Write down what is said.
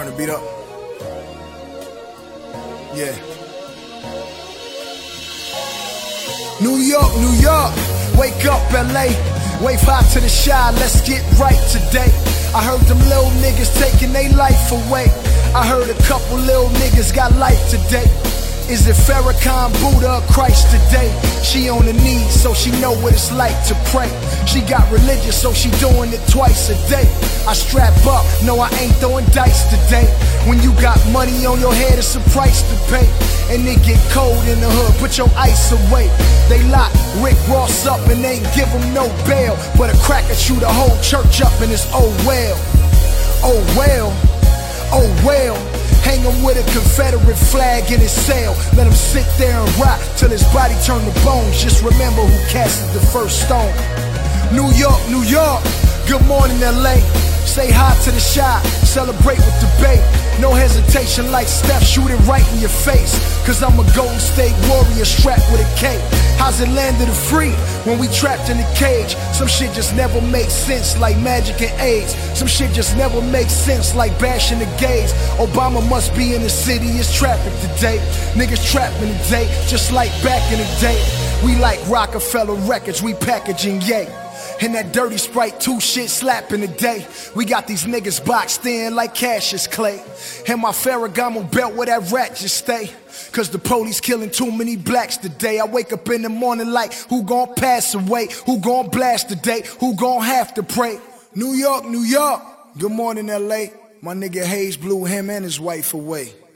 Turn the beat up. Yeah. New York, New York, wake up LA. Wave high to the shy, let's get right today. I heard them little niggas taking their life away. I heard a couple little niggas got life today. Is it Farrakhan, Buddha, or Christ today? She on her knees, so she know what it's like to pray. She got religious, so she doing it twice a day. I strap up, no I ain't throwing dice today. When you got money on your head, it's a price to pay. And it get cold in the hood, put your ice away. They lock Rick Ross up and ain't give him no bail. But a cracker shoot a whole church up and it's oh well. Oh well, oh well. Hang him with a Confederate flag in his cell. Let him sit there and rot till his body turn to bones. Just remember who casted the first stone. New York, New York, good morning LA. Say hi to the shy, celebrate with the babe. No hesitation like Steph, shoot it right in your face. Cause I'm a Golden State Warrior strapped with a cape. How's it land of the free when we trapped in a cage? Some shit just never makes sense like magic and AIDS. Some shit just never makes sense like bashing the gays. Obama must be in the city, it's traffic today. Niggas trapping today, just like back in the day. We like Rockefeller Records, we packaging yay. And that dirty Sprite 2 shit slapping today. We got these niggas boxed in like Cassius Clay. And my Ferragamo belt where that rat just stay. Cause the police killing too many blacks today. I wake up in the morning like, who gon' pass away? Who gon' blast today? Who gon' have to pray? New York, New York, good morning LA. My nigga Hayes blew him and his wife away.